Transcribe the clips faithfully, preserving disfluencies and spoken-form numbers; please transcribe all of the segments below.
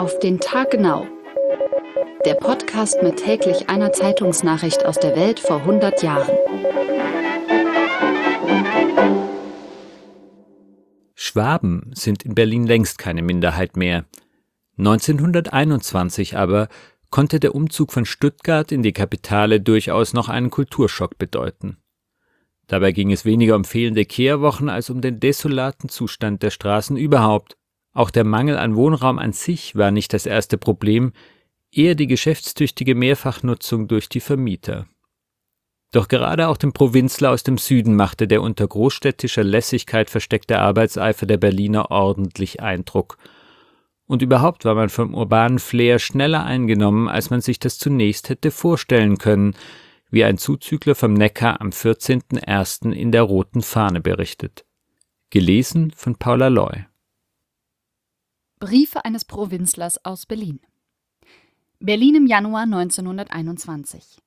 Auf den Tag genau. Der Podcast mit täglich einer Zeitungsnachricht aus der Welt vor hundert Jahren. Schwaben sind in Berlin längst keine Minderheit mehr. neunzehnhunderteinundzwanzig aber konnte der Umzug von Stuttgart in die Kapitale durchaus noch einen Kulturschock bedeuten. Dabei ging es weniger um fehlende Kehrwochen als um den desolaten Zustand der Straßen überhaupt. Auch der Mangel an Wohnraum an sich war nicht das erste Problem, eher die geschäftstüchtige Mehrfachnutzung durch die Vermieter. Doch gerade auch dem Provinzler aus dem Süden machte der unter großstädtischer Lässigkeit versteckte Arbeitseifer der Berliner ordentlich Eindruck. Und überhaupt war man vom urbanen Flair schneller eingenommen, als man sich das zunächst hätte vorstellen können, wie ein Zuzügler vom Neckar am vierzehnten ersten in der Roten Fahne berichtet. Gelesen von Paula Loy. Briefe eines Provinzlers aus Berlin. Berlin im Januar neunzehnhunderteinundzwanzig.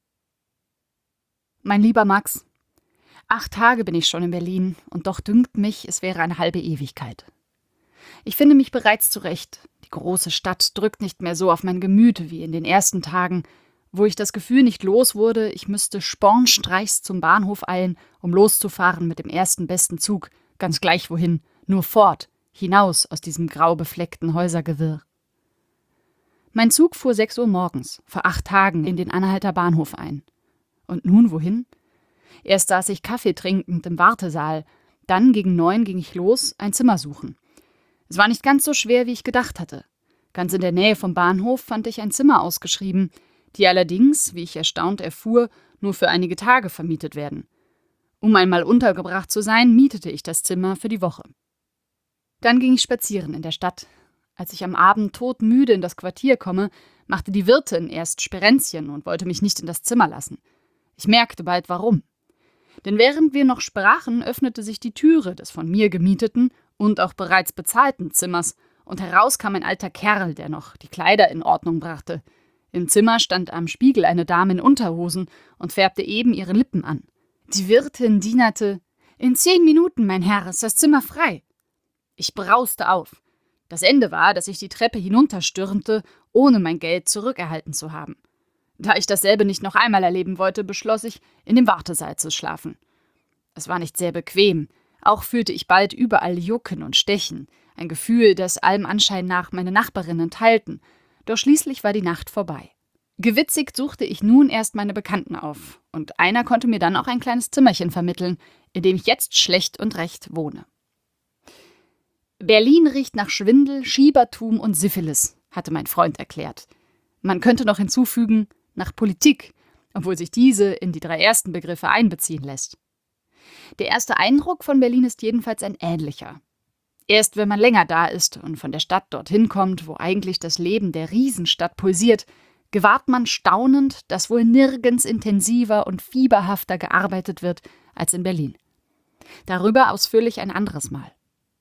Mein lieber Max, acht Tage bin ich schon in Berlin und doch dünkt mich, es wäre eine halbe Ewigkeit. Ich finde mich bereits zurecht. Die große Stadt drückt nicht mehr so auf mein Gemüt wie in den ersten Tagen, wo ich das Gefühl nicht los wurde, ich müsste spornstreichs zum Bahnhof eilen, um loszufahren mit dem ersten besten Zug, ganz gleich wohin, nur fort, hinaus aus diesem grau befleckten Häusergewirr. Mein Zug fuhr sechs Uhr morgens, vor acht Tagen, in den Anhalter Bahnhof ein. Und nun wohin? Erst saß ich Kaffee trinkend im Wartesaal, dann gegen neun ging ich los, ein Zimmer suchen. Es war nicht ganz so schwer, wie ich gedacht hatte. Ganz in der Nähe vom Bahnhof fand ich ein Zimmer ausgeschrieben, die allerdings, wie ich erstaunt erfuhr, nur für einige Tage vermietet werden. Um einmal untergebracht zu sein, mietete ich das Zimmer für die Woche. Dann ging ich spazieren in der Stadt. Als ich am Abend todmüde in das Quartier komme, machte die Wirtin erst Sperenzchen und wollte mich nicht in das Zimmer lassen. Ich merkte bald, warum. Denn während wir noch sprachen, öffnete sich die Türe des von mir gemieteten und auch bereits bezahlten Zimmers, und heraus kam ein alter Kerl, der noch die Kleider in Ordnung brachte. Im Zimmer stand am Spiegel eine Dame in Unterhosen und färbte eben ihre Lippen an. Die Wirtin dienerte: »In zehn Minuten, mein Herr, ist das Zimmer frei.« Ich brauste auf. Das Ende war, dass ich die Treppe hinunterstürmte, ohne mein Geld zurückerhalten zu haben. Da ich dasselbe nicht noch einmal erleben wollte, beschloss ich, in dem Wartesaal zu schlafen. Es war nicht sehr bequem. Auch fühlte ich bald überall Jucken und Stechen, ein Gefühl, das allem Anschein nach meine Nachbarinnen teilten. Doch schließlich war die Nacht vorbei. Gewitzigt suchte ich nun erst meine Bekannten auf, und einer konnte mir dann auch ein kleines Zimmerchen vermitteln, in dem ich jetzt schlecht und recht wohne. Berlin riecht nach Schwindel, Schiebertum und Syphilis, hatte mein Freund erklärt. Man könnte noch hinzufügen, nach Politik, obwohl sich diese in die drei ersten Begriffe einbeziehen lässt. Der erste Eindruck von Berlin ist jedenfalls ein ähnlicher. Erst wenn man länger da ist und von der Stadt dorthin kommt, wo eigentlich das Leben der Riesenstadt pulsiert, gewahrt man staunend, dass wohl nirgends intensiver und fieberhafter gearbeitet wird als in Berlin. Darüber ausführlich ein anderes Mal.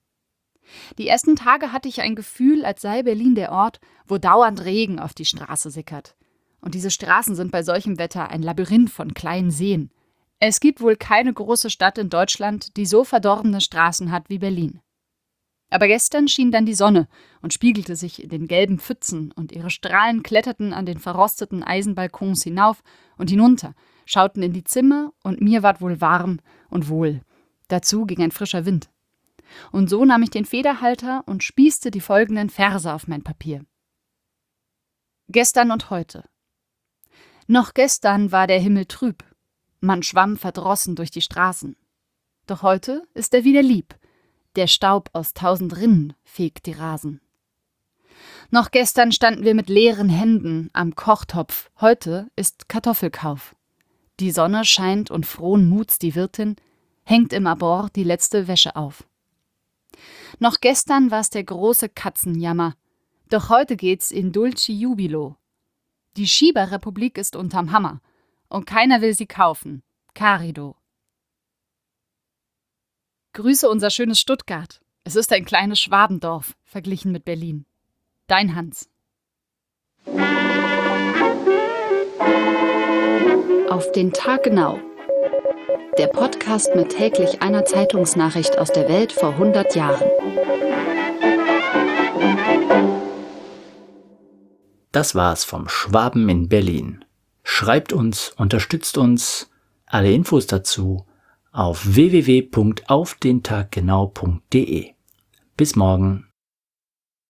Die ersten Tage hatte ich ein Gefühl, als sei Berlin der Ort, wo dauernd Regen auf die Straße sickert. Und diese Straßen sind bei solchem Wetter ein Labyrinth von kleinen Seen. Es gibt wohl keine große Stadt in Deutschland, die so verdorbene Straßen hat wie Berlin. Aber gestern schien dann die Sonne und spiegelte sich in den gelben Pfützen, und ihre Strahlen kletterten an den verrosteten Eisenbalkons hinauf und hinunter, schauten in die Zimmer, und mir ward wohl warm und wohl. Dazu ging ein frischer Wind. Und so nahm ich den Federhalter und spießte die folgenden Verse auf mein Papier. Gestern und heute. Noch gestern war der Himmel trüb. Man schwamm verdrossen durch die Straßen. Doch heute ist er wieder lieb. Der Staub aus tausend Rinnen fegt die Rasen. Noch gestern standen wir mit leeren Händen am Kochtopf. Heute ist Kartoffelkauf. Die Sonne scheint und frohen Muts die Wirtin hängt im Abort die letzte Wäsche auf. Noch gestern war's der große Katzenjammer. Doch heute geht's in dulci jubilo. Die Schieberrepublik ist unterm Hammer. Und keiner will sie kaufen. Carido. Grüße unser schönes Stuttgart. Es ist ein kleines Schwabendorf, verglichen mit Berlin. Dein Hans. Auf den Tag genau. Der Podcast mit täglich einer Zeitungsnachricht aus der Welt vor hundert Jahren. Das war's vom Schwaben in Berlin. Schreibt uns, unterstützt uns. Alle Infos dazu auf w w w punkt auf den tag genau punkt d e. Bis morgen.